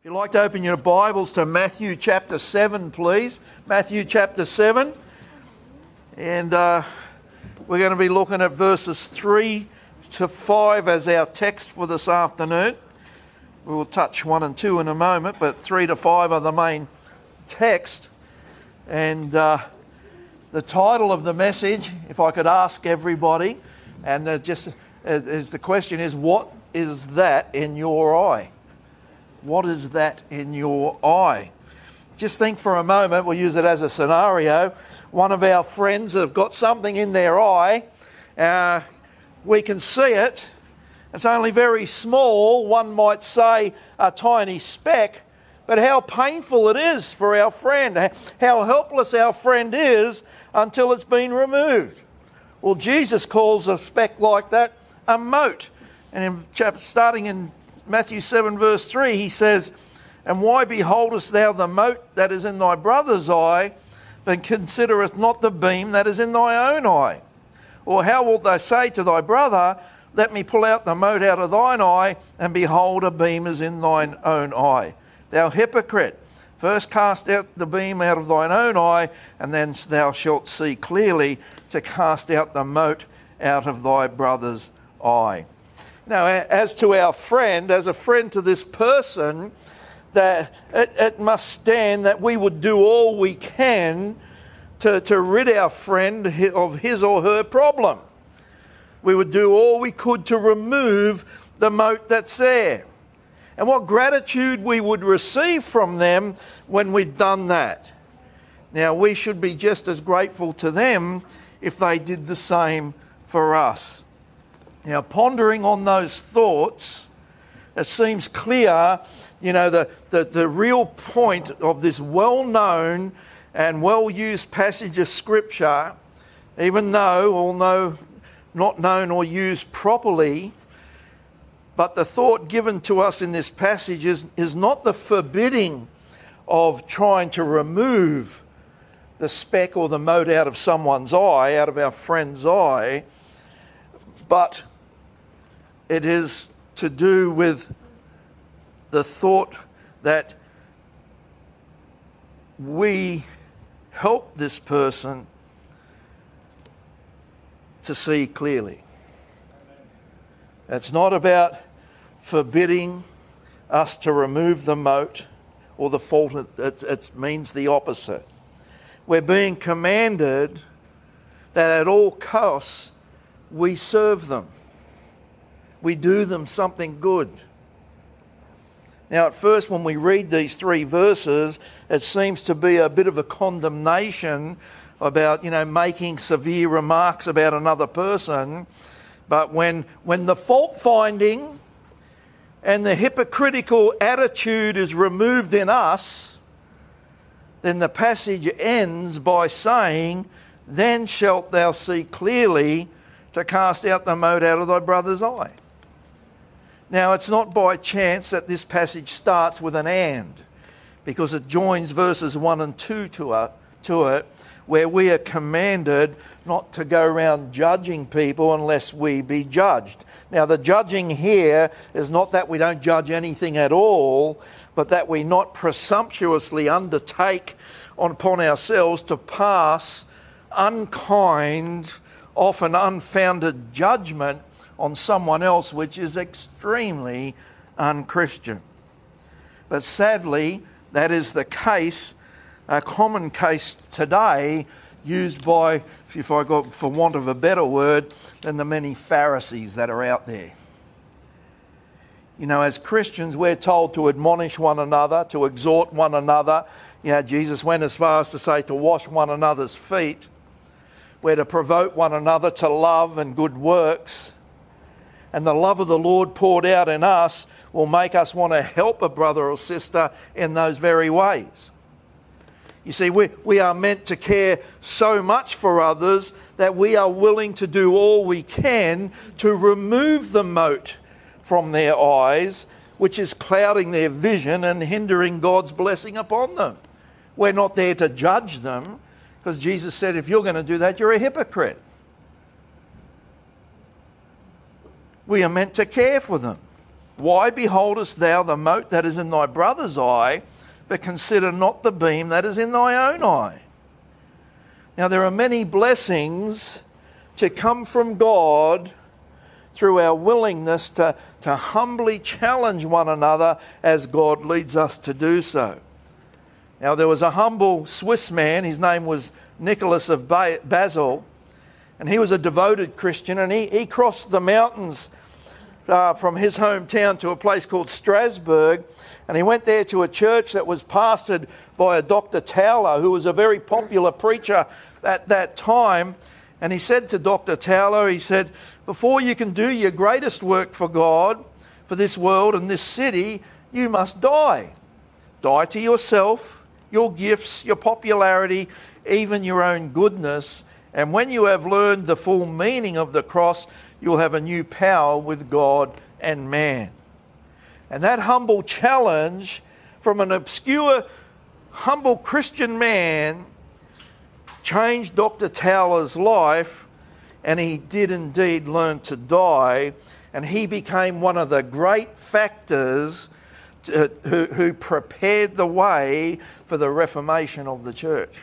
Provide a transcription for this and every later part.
If you'd like to open your Bibles to Matthew chapter 7, please. Matthew chapter 7. And we're going to be looking at verses 3 to 5 as our text for this afternoon. We will touch 1 and 2 in a moment, but 3 to 5 are the main text. And the title of the message, if I could ask everybody, and the question is, what is that in your eye? What is that in your eye? Just think for a moment, we'll use it as a scenario. One of our friends have got something in their eye. We can see it. It's only very small. One might say a tiny speck. But how painful it is for our friend. How helpless our friend is until it's been removed. Well, Jesus calls a speck like that a mote. And starting in Matthew 7 verse 3, he says, "And why beholdest thou the mote that is in thy brother's eye, but considerest not the beam that is in thy own eye? Or how wilt thou say to thy brother, Let me pull out the mote out of thine eye, and behold, a beam is in thine own eye? Thou hypocrite, first cast out the beam out of thine own eye, and then thou shalt see clearly to cast out the mote out of thy brother's eye." Now, as to our friend, as a friend to this person, that it must stand that we would do all we can to rid our friend of his or her problem. We would do all we could to remove the mote that's there. And what gratitude we would receive from them when we've done that. Now, we should be just as grateful to them if they did the same for us. Now, pondering on those thoughts, it seems clear, the real point of this well-known and well-used passage of Scripture, even though not known or used properly, but the thought given to us in this passage is not the forbidding of trying to remove the speck or the mote out of someone's eye, out of our friend's eye, but it is to do with the thought that we help this person to see clearly. It's not about forbidding us to remove the mote or the fault. It means the opposite. We're being commanded that at all costs we serve them. We do them something good. Now, at first, when we read these 3 verses, it seems to be a bit of a condemnation about, making severe remarks about another person. But when the fault finding and the hypocritical attitude is removed in us, then the passage ends by saying, "Then shalt thou see clearly to cast out the mote out of thy brother's eye." Now, it's not by chance that this passage starts with an "and," because it joins verses 1 and 2 to it, where we are commanded not to go around judging people unless we be judged. Now, the judging here is not that we don't judge anything at all, but that we not presumptuously undertake upon ourselves to pass unkind, often unfounded judgment on someone else, which is extremely unchristian. But sadly, that is the case, a common case today, used by, for want of a better word, than the many Pharisees that are out there. As Christians, we're told to admonish one another, to exhort one another. Jesus went as far as to say to wash one another's feet. We're to provoke one another to love and good works. And the love of the Lord poured out in us will make us want to help a brother or sister in those very ways. You see, we are meant to care so much for others that we are willing to do all we can to remove the mote from their eyes, which is clouding their vision and hindering God's blessing upon them. We're not there to judge them, because Jesus said, if you're going to do that, you're a hypocrite. We are meant to care for them. Why beholdest thou the mote that is in thy brother's eye, but consider not the beam that is in thy own eye? Now there are many blessings to come from God through our willingness to humbly challenge one another as God leads us to do so. Now there was a humble Swiss man, his name was Nicholas of Basel, and he was a devoted Christian, and he crossed the mountains from his hometown to a place called Strasbourg, and he went there to a church that was pastored by a Dr. Tauler, who was a very popular preacher at that time. And he said to Dr. Tauler, he said, before you can do your greatest work for God, for this world and this city, you must die. Die to yourself, your gifts, your popularity, even your own goodness. And when you have learned the full meaning of the cross, you'll have a new power with God and man. And that humble challenge from an obscure, humble Christian man changed Dr. Tauler's life, and he did indeed learn to die, and he became one of the great factors who prepared the way for the reformation of the church.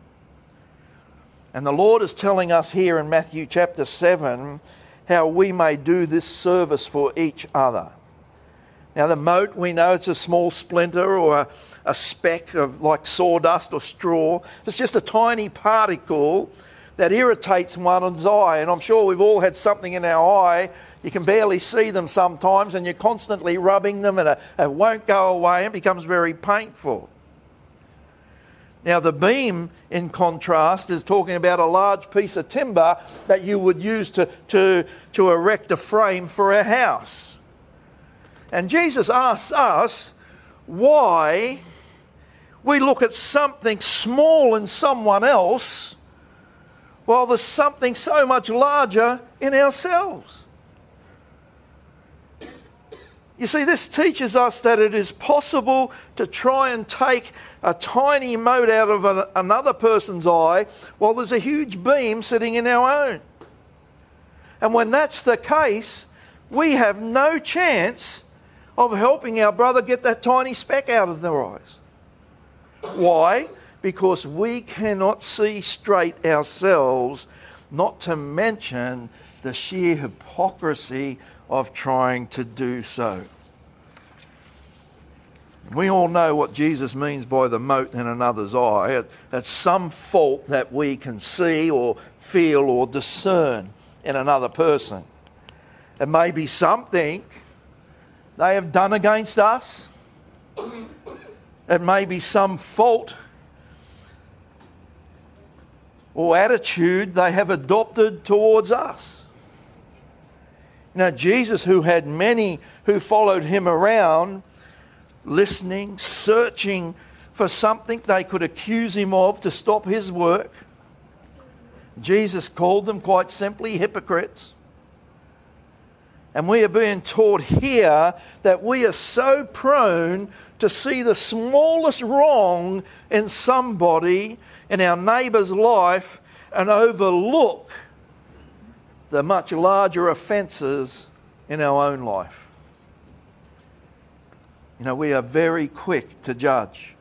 And the Lord is telling us here in Matthew chapter 7 how we may do this service for each other. Now the mote, we know it's a small splinter or a speck of like sawdust or straw. It's just a tiny particle that irritates one's eye. And I'm sure we've all had something in our eye. You can barely see them sometimes, and you're constantly rubbing them, and it won't go away and becomes very painful. Now the beam, in contrast, is talking about a large piece of timber that you would use to erect a frame for a house. And Jesus asks us why we look at something small in someone else while there's something so much larger in ourselves. You see, this teaches us that it is possible to try and take a tiny mote out of another person's eye while there's a huge beam sitting in our own. And when that's the case, we have no chance of helping our brother get that tiny speck out of their eyes. Why? Because we cannot see straight ourselves, not to mention the sheer hypocrisy of trying to do so. We all know what Jesus means by the mote in another's eye. It's some fault that we can see or feel or discern in another person. It may be something they have done against us. It may be some fault or attitude they have adopted towards us. Now, Jesus, who had many who followed him around, listening, searching for something they could accuse him of to stop his work, Jesus called them quite simply hypocrites. And we are being taught here that we are so prone to see the smallest wrong in somebody in our neighbour's life and overlook the much larger offences in our own life. You know, we are very quick to judge.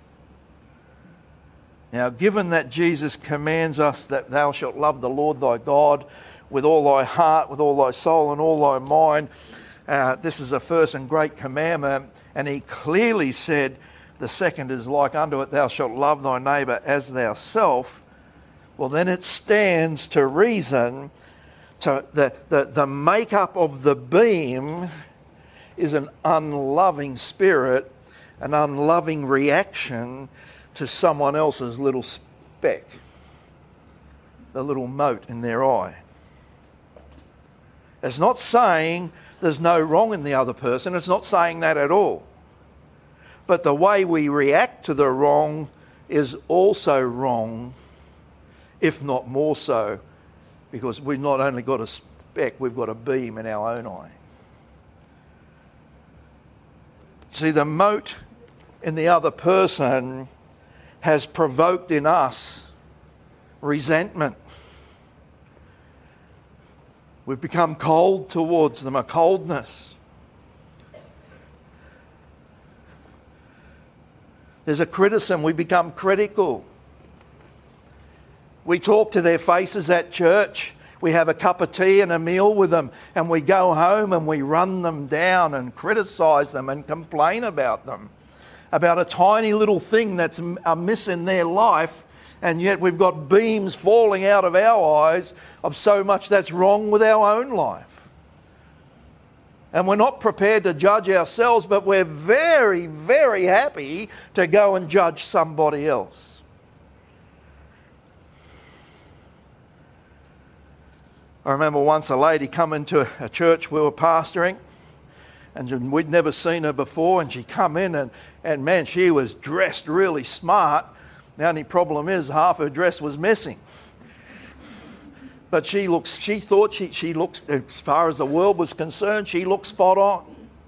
Now, given that Jesus commands us that thou shalt love the Lord thy God with all thy heart, with all thy soul and all thy mind, this is the first and great commandment, and he clearly said the second is like unto it, thou shalt love thy neighbour as thyself. Well, then it stands to reason to the makeup of the beam is an unloving spirit, an unloving reaction to someone else's little speck, the little mote in their eye. It's not saying there's no wrong in the other person. It's not saying that at all. But the way we react to the wrong is also wrong, if not more so, because we've not only got a speck, we've got a beam in our own eye. See, the mote in the other person has provoked in us resentment. We've become cold towards them, a coldness. There's a criticism. We become critical. We talk to their faces at church. We have a cup of tea and a meal with them, and we go home and we run them down and criticise them and complain about them, about a tiny little thing that's amiss in their life, and yet we've got beams falling out of our eyes of so much that's wrong with our own life. And we're not prepared to judge ourselves, but we're very, very happy to go and judge somebody else. I remember once a lady come into a church we were pastoring, and we'd never seen her before, and she come in and man, she was dressed really smart. The only problem is half her dress was missing. But she thought she looked, as far as the world was concerned, she looked spot on.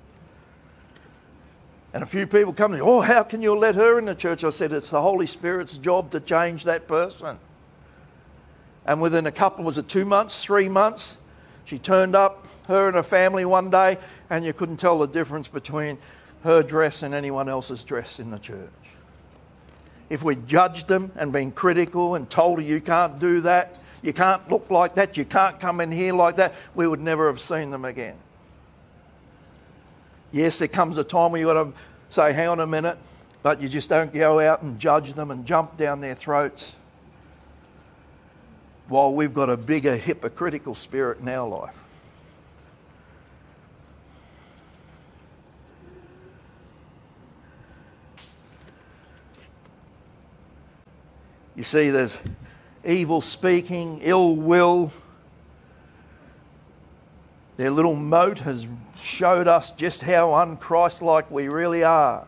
And a few people come to me, oh, how can you let her in the church? I said, it's the Holy Spirit's job to change that person. And within a couple, was it 2 months, 3 months, she turned up, her and her family one day, and you couldn't tell the difference between her dress and anyone else's dress in the church. If we judged them and been critical and told her you can't do that, you can't look like that, you can't come in here like that, we would never have seen them again. Yes, there comes a time where you've got to say, hang on a minute, but you just don't go out and judge them and jump down their throats, while we've got a bigger hypocritical spirit in our life. You see, there's evil speaking, ill will. Their little mote has showed us just how un-Christ-like we really are.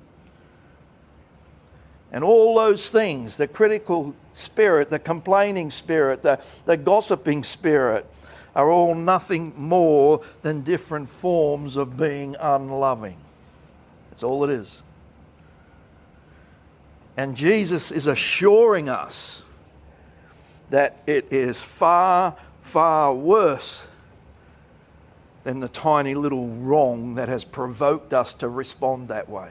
And all those things, the critical spirit, the complaining spirit, the gossiping spirit, are all nothing more than different forms of being unloving. That's all it is. And Jesus is assuring us that it is far, far worse than the tiny little wrong that has provoked us to respond that way.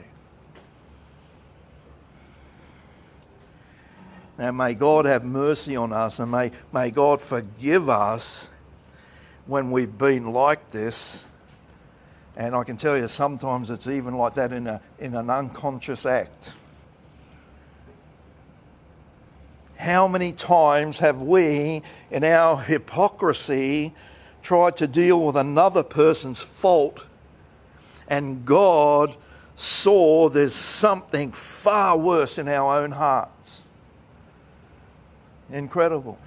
Now may God have mercy on us, and may God forgive us when we've been like this. And I can tell you sometimes it's even like that in an unconscious act. How many times have we, in our hypocrisy, tried to deal with another person's fault, and God saw there's something far worse in our own hearts? Incredible.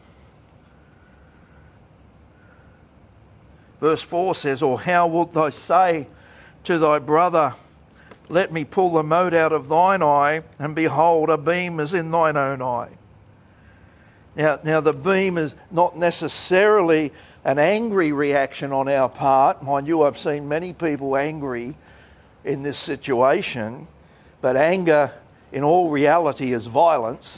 Verse 4 says, or how wilt thou say to thy brother, let me pull the mote out of thine eye, and behold, a beam is in thine own eye. Now the beam is not necessarily an angry reaction on our part. Mind you, I've seen many people angry in this situation, but anger in all reality is violence.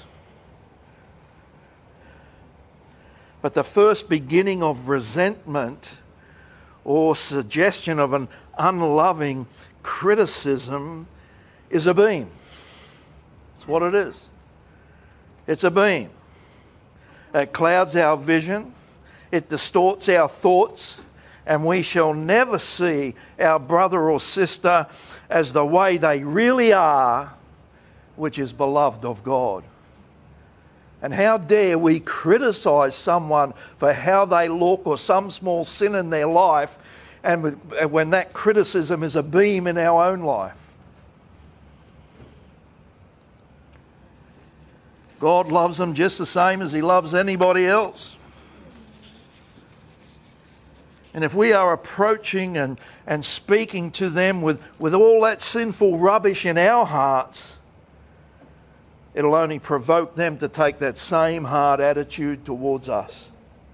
But the first beginning of resentment or suggestion of an unloving criticism is a beam. That's what it is. It's a beam. It clouds our vision, it distorts our thoughts, and we shall never see our brother or sister as the way they really are, which is beloved of God. And how dare we criticise someone for how they look or some small sin in their life, and when that criticism is a beam in our own life. God loves them just the same as He loves anybody else. And if we are approaching and speaking to them with all that sinful rubbish in our hearts, it'll only provoke them to take that same hard attitude towards us.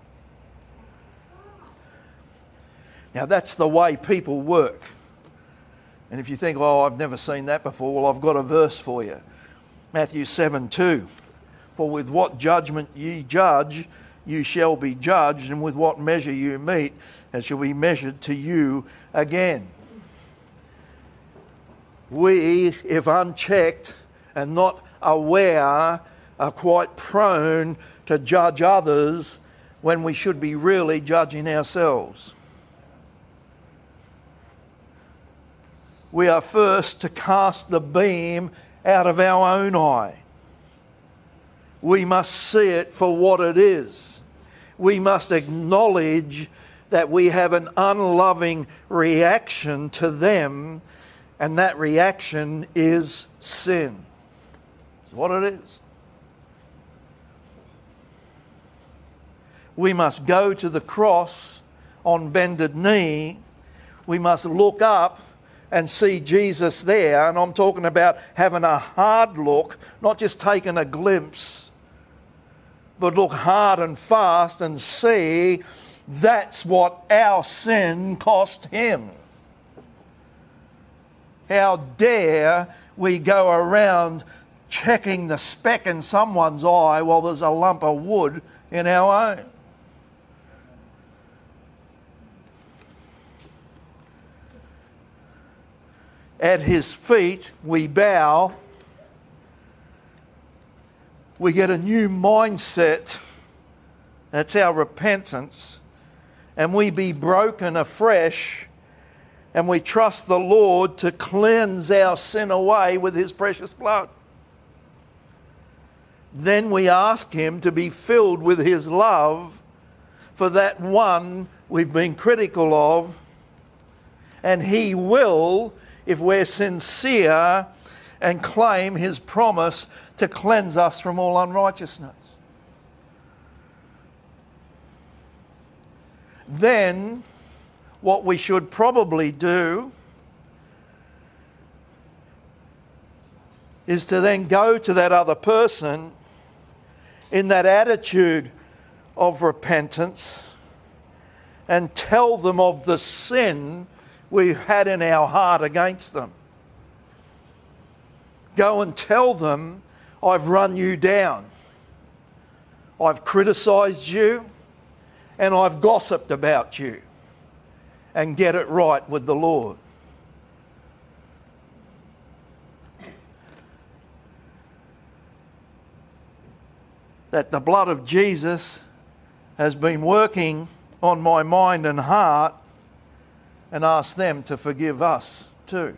Now that's the way people work. And if you think, oh, I've never seen that before, well, I've got a verse for you. Matthew 7:2. For with what judgment ye judge, you shall be judged, and with what measure you mete, it shall be measured to you again. we, if unchecked and not aware, are quite prone to judge others when we should be really judging ourselves. We are first to cast the beam out of our own eye. We must see it for what it is. We must acknowledge that we have an unloving reaction to them, and that reaction is sin. It's what it is. We must go to the cross on bended knee. We must look up and see Jesus there. And I'm talking about having a hard look, not just taking a glimpse, but look hard and fast and see that's what our sin cost him. How dare we go around checking the speck in someone's eye while there's a lump of wood in our own? At his feet we bow. We get a new mindset. That's our repentance. And we be broken afresh. And we trust the Lord to cleanse our sin away with his precious blood. Then we ask him to be filled with his love for that one we've been critical of. And he will, if we're sincere, and claim his promise to cleanse us from all unrighteousness. Then, what we should probably do is to then go to that other person in that attitude of repentance and tell them of the sin we've had in our heart against them. Go and tell them, I've run you down. I've criticised you and I've gossiped about you. And get it right with the Lord. That the blood of Jesus has been working on my mind and heart, and ask them to forgive us too.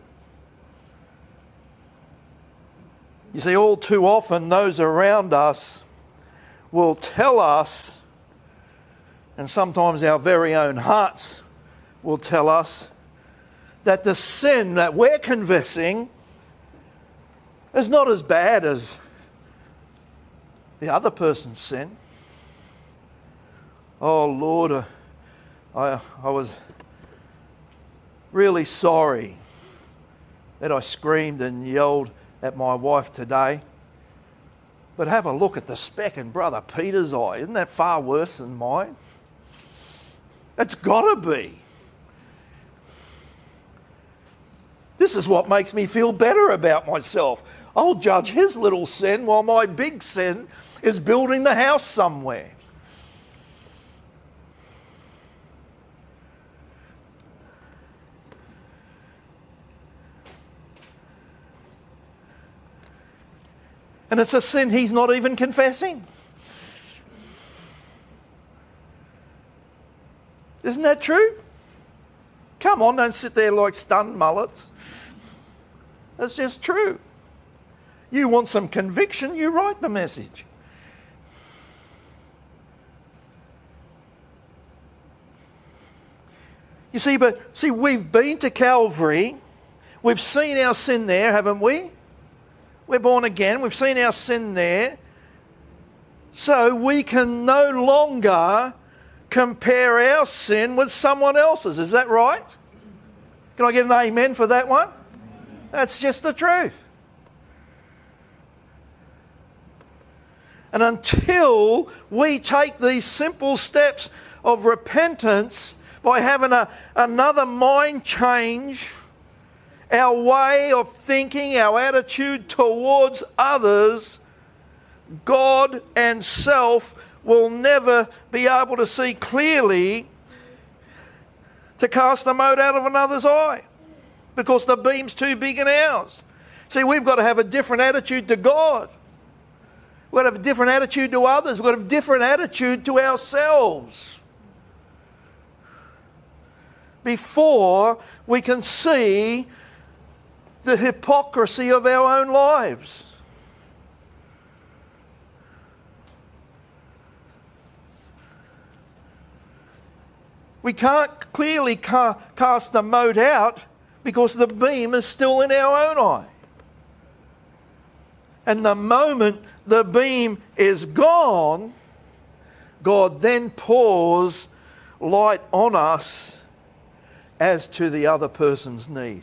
You see, all too often those around us will tell us, and sometimes our very own hearts will tell us, that the sin that we're confessing is not as bad as the other person's sin. Oh Lord, I was really sorry that I screamed and yelled at my wife today. But have a look at the speck in Brother Peter's eye. Isn't that far worse than mine? It's got to be. This is what makes me feel better about myself. I'll judge his little sin while my big sin is building the house somewhere. And it's a sin he's not even confessing. Isn't that true? Come on, don't sit there like stunned mullets. That's just true. You want some conviction, you write the message. You see, we've been to Calvary. We've seen our sin there, haven't we? We're born again. We've seen our sin there. So we can no longer compare our sin with someone else's. Is that right? Can I get an amen for that one? That's just the truth. And until we take these simple steps of repentance by having another mind change, our way of thinking, our attitude towards others, God and self will never be able to see clearly to cast the mote out of another's eye. because the beam's too big in ours. See, we've got to have a different attitude to God. We've got to have a different attitude to others. We've got to have a different attitude to ourselves before we can see the hypocrisy of our own lives. We can't clearly cast the mote out because the beam is still in our own eye. And the moment the beam is gone, God then pours light on us as to the other person's need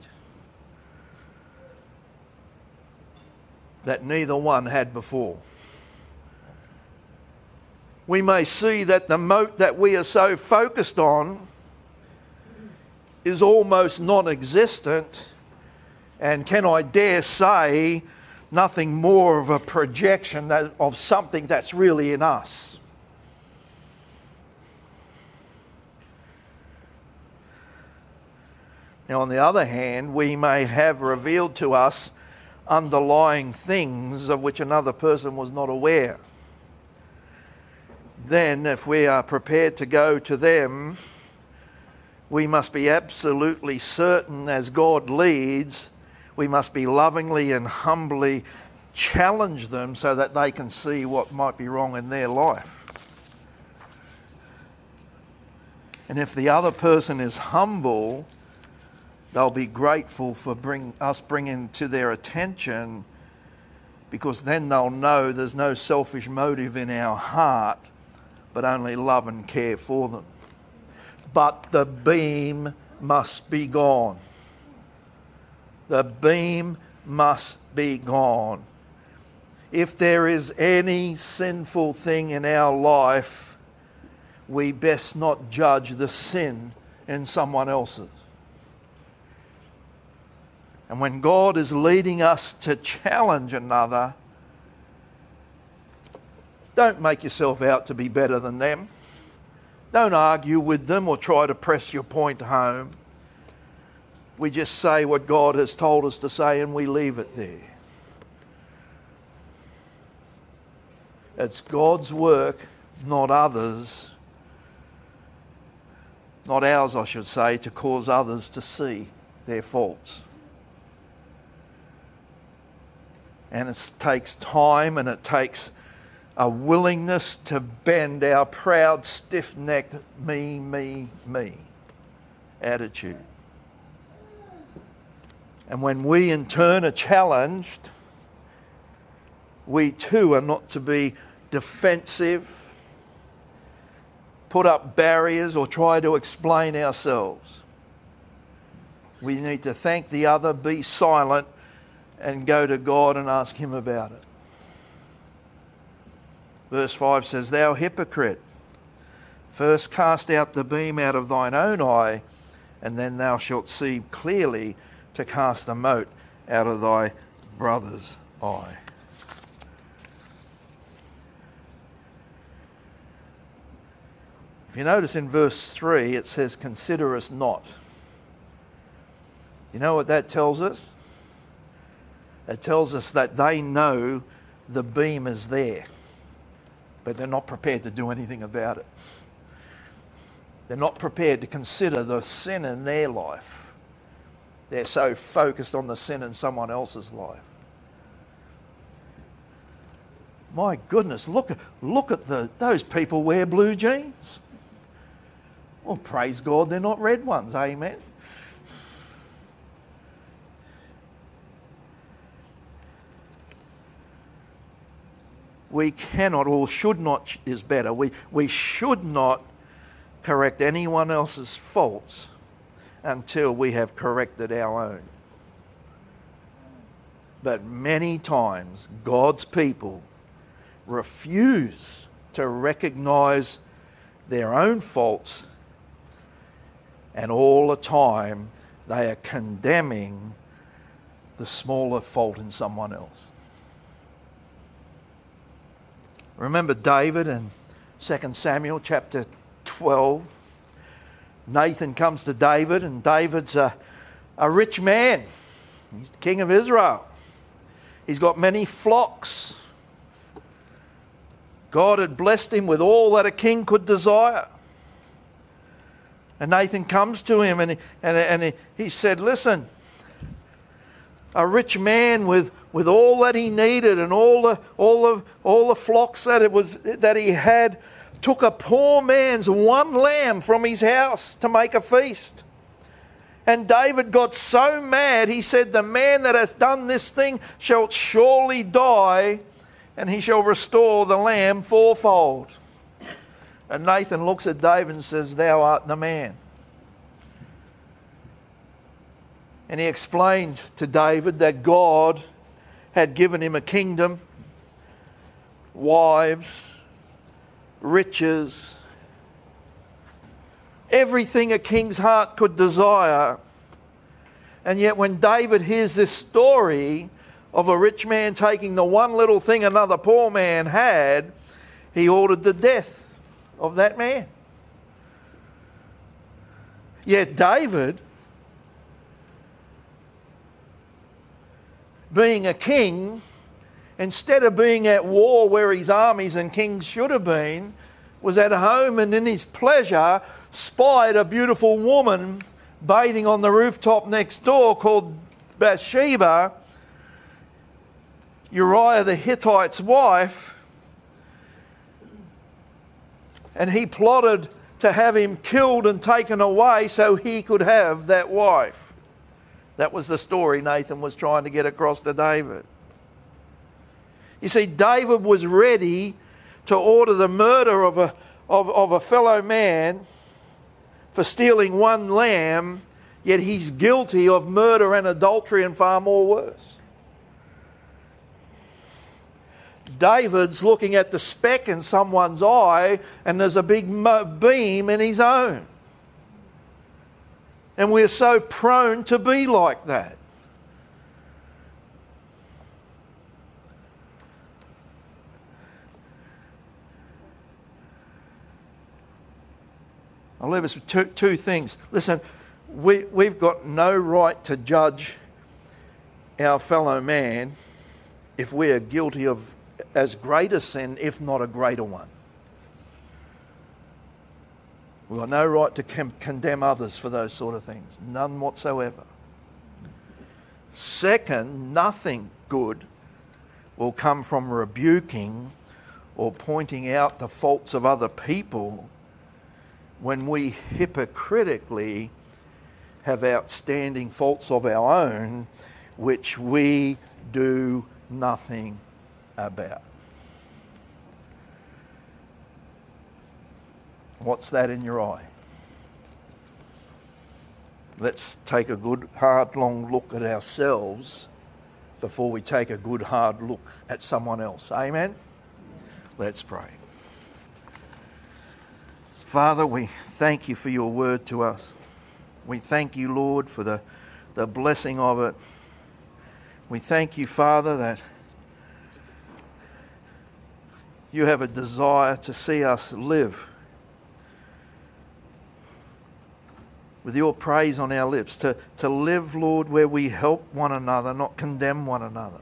that neither one had before. We may see that the mote that we are so focused on is almost non-existent, and can I dare say, nothing more of a projection of something that's really in us. Now, on the other hand, we may have revealed to us underlying things of which another person was not aware. Then, if we are prepared to go to them, we must be absolutely certain, as God leads, we must be lovingly and humbly challenge them so that they can see what might be wrong in their life. And if the other person is humble, they'll be grateful for us bringing to their attention, because then they'll know there's no selfish motive in our heart, but only love and care for them. But the beam must be gone. The beam must be gone. If there is any sinful thing in our life, we best not judge the sin in someone else's. And when God is leading us to challenge another, don't make yourself out to be better than them. Don't argue with them or try to press your point home. We just say what God has told us to say and we leave it there. It's God's work, not others. Not ours, I should say, to cause others to see their faults. And it takes time, and it takes a willingness to bend our proud, stiff-necked me attitude. And when we in turn are challenged, we too are not to be defensive, put up barriers or try to explain ourselves. We need to thank the other, be silent, and go to God and ask Him about it. Verse 5 says, "Thou hypocrite, first cast out the beam out of thine own eye, and then thou shalt see clearly to cast the mote out of thy brother's eye." If you notice in verse 3, it says, "Consider us not." You know what that tells us? It tells us that they know the beam is there, but they're not prepared to do anything about it. They're not prepared to consider the sin in their life. They're so focused on the sin in someone else's life. My goodness, look at those people wear blue jeans. Well, praise God, they're not red ones, amen. We cannot, or should not is better, we should not correct anyone else's faults until we have corrected our own. But many times God's people refuse to recognize their own faults, and all the time they are condemning the smaller fault in someone else. Remember David in 2 Samuel chapter 12. Nathan comes to David, and David's a rich man. He's the king of Israel. He's got many flocks. God had blessed him with all that a king could desire. And Nathan comes to him and he said, listen, a rich man with all that he needed and all the flocks that he had took a poor man's one lamb from his house to make a feast. And David got so mad, he said, the man that has done this thing shall surely die, and he shall restore the lamb fourfold. And Nathan looks at David and says, thou art the man. And he explained to David that God had given him a kingdom, wives, riches, everything a king's heart could desire. And yet when David hears this story of a rich man taking the one little thing another poor man had, he ordered the death of that man. Yet David, being a king, instead of being at war where his armies and kings should have been, was at home and in his pleasure spied a beautiful woman bathing on the rooftop next door called Bathsheba, Uriah the Hittite's wife, and he plotted to have him killed and taken away so he could have that wife. That was the story Nathan was trying to get across to David. You see, David was ready to order the murder of a fellow man for stealing one lamb, yet he's guilty of murder and adultery and far more worse. David's looking at the speck in someone's eye and there's a big beam in his own. And we're so prone to be like that. I'll leave us with two things. Listen, we've got no right to judge our fellow man if we are guilty of as great a sin, if not a greater one. We've got no right to condemn others for those sort of things. None whatsoever. Second, nothing good will come from rebuking or pointing out the faults of other people when we hypocritically have outstanding faults of our own which we do nothing about. What's that in your eye? Let's take a good, hard, long look at ourselves before we take a good, hard look at someone else. Amen? Let's pray. Father, we thank you for your word to us. We thank you, Lord, for the blessing of it. We thank you, Father, that you have a desire to see us live with your praise on our lips, to live, Lord, where we help one another, not condemn one another.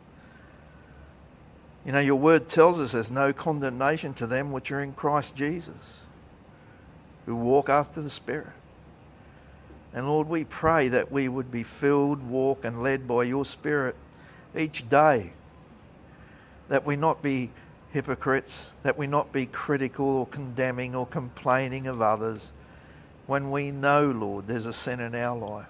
You know, your word tells us there's no condemnation to them which are in Christ Jesus, who walk after the Spirit. And Lord, we pray that we would be filled, walk and led by your Spirit each day, that we not be hypocrites, that we not be critical or condemning or complaining of others when we know, Lord, there's a sin in our life.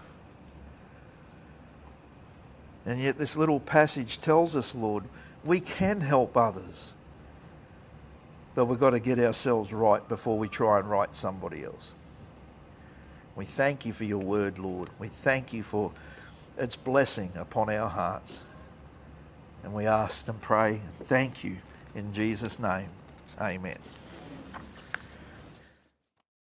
And yet this little passage tells us, Lord, we can help others, but we've got to get ourselves right before we try and right somebody else. We thank you for your word, Lord. We thank you for its blessing upon our hearts. And we ask and pray and thank you in Jesus' name. Amen.